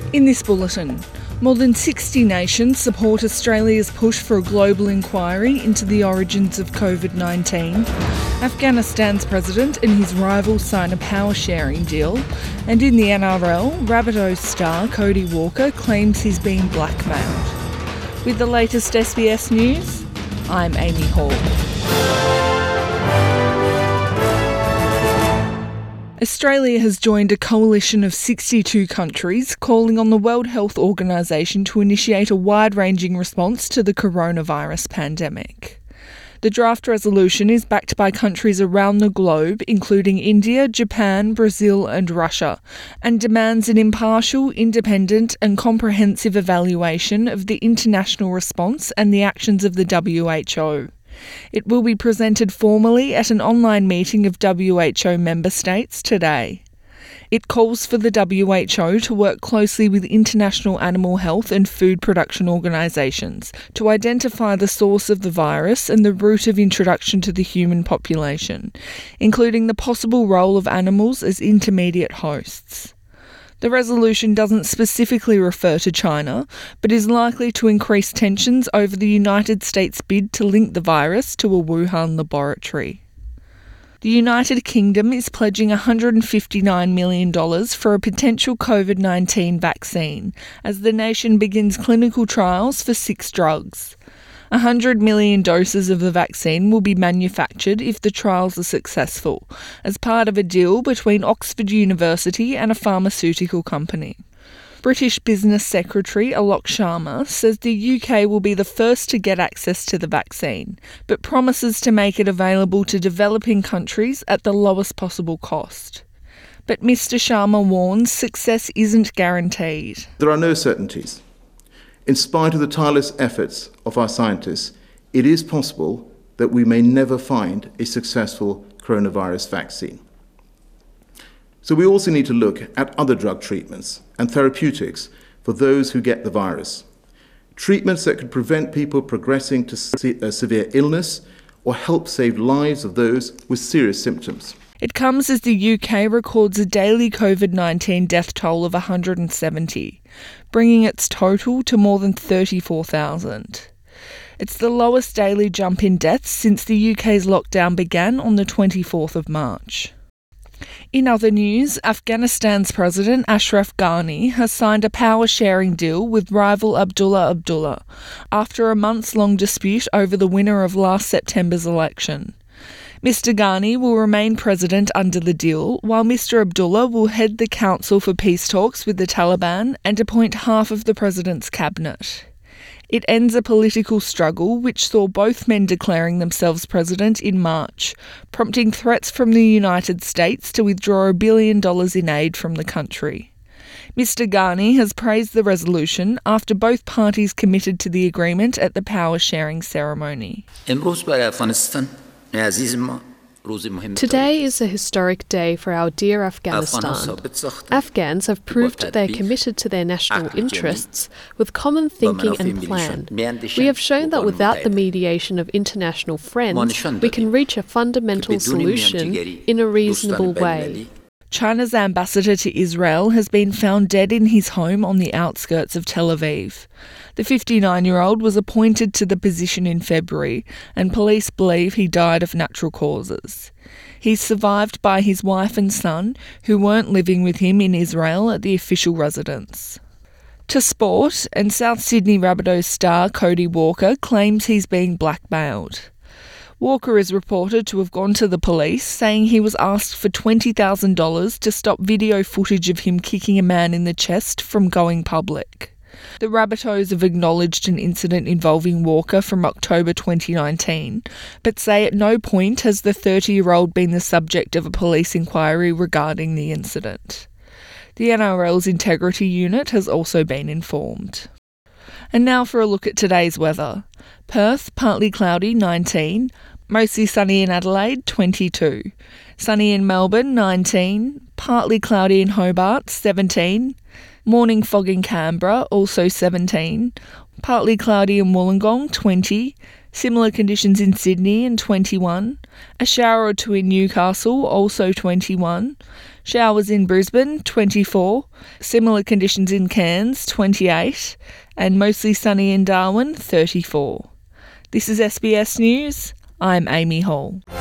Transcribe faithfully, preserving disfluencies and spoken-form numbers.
In this bulletin, more than sixty nations support Australia's push for a global inquiry into the origins of covid nineteen. Afghanistan's president and his rival sign a power-sharing deal. And in the N R L, Rabbitohs star Cody Walker claims he's being blackmailed. With the latest S B S News, I'm Amy Hall. Australia has joined a coalition of sixty-two countries calling on the World Health Organization to initiate a wide-ranging response to the coronavirus pandemic. The draft resolution is backed by countries around the globe, including India, Japan, Brazil and Russia, and demands an impartial, independent and comprehensive evaluation of the international response and the actions of the W H O. It will be presented formally at an online meeting of W H O member states today. It calls for the W H O to work closely with international animal health and food production organisations to identify the source of the virus and the route of introduction to the human population, including the possible role of animals as intermediate hosts. The resolution doesn't specifically refer to China, but is likely to increase tensions over the United States' bid to link the virus to a Wuhan laboratory. The United Kingdom is pledging one hundred fifty-nine million dollars for a potential covid nineteen vaccine as the nation begins clinical trials for six drugs. one hundred million doses of the vaccine will be manufactured if the trials are successful, as part of a deal between Oxford University and a pharmaceutical company. British Business Secretary Alok Sharma says the U K will be the first to get access to the vaccine, but promises to make it available to developing countries at the lowest possible cost. But Mr Sharma warns success isn't guaranteed. There are no certainties. In spite of the tireless efforts of our scientists, it is possible that we may never find a successful coronavirus vaccine. So we also need to look at other drug treatments and therapeutics for those who get the virus. Treatments that could prevent people progressing to se- uh, severe illness or help save lives of those with serious symptoms. It comes as the U K records a daily covid nineteen death toll of one hundred seventy, bringing its total to more than thirty-four thousand. It's the lowest daily jump in deaths since the U K's lockdown began on the twenty-fourth of March. In other news, Afghanistan's President Ashraf Ghani has signed a power-sharing deal with rival Abdullah Abdullah after a months-long dispute over the winner of last September's election. Mr Ghani will remain president under the deal, while Mr Abdullah will head the Council for Peace Talks with the Taliban and appoint half of the president's cabinet. It ends a political struggle which saw both men declaring themselves president in March, prompting threats from the United States to withdraw a billion dollars in aid from the country. Mr Ghani has praised the resolution after both parties committed to the agreement at the power-sharing ceremony. Today is a historic day for our dear Afghanistan. Afghans have proved they are committed to their national interests with common thinking and plan. We have shown that without the mediation of international friends, we can reach a fundamental solution in a reasonable way. China's ambassador to Israel has been found dead in his home on the outskirts of Tel Aviv. The fifty-nine-year-old was appointed to the position in February, and police believe he died of natural causes. He's survived by his wife and son, who weren't living with him in Israel at the official residence. To sport, and South Sydney Rabbitohs star Cody Walker claims he's being blackmailed. Walker is reported to have gone to the police, saying he was asked for twenty thousand dollars to stop video footage of him kicking a man in the chest from going public. The Rabbitohs have acknowledged an incident involving Walker from October twenty nineteen, but say at no point has the thirty-year-old been the subject of a police inquiry regarding the incident. The N R L's Integrity Unit has also been informed. And now for a look at today's weather. Perth, partly cloudy, nineteen. Mostly sunny in Adelaide, twenty-two. Sunny in Melbourne, nineteen. Partly cloudy in Hobart, seventeen. Morning fog in Canberra, also seventeen. Partly cloudy in Wollongong, twenty. Similar conditions in Sydney and twenty-one. A shower or two in Newcastle, also twenty-one. Showers in Brisbane, twenty-four. Similar conditions in Cairns, twenty-eight. And mostly sunny in Darwin, thirty-four. This is S B S News. I'm Amy Hall.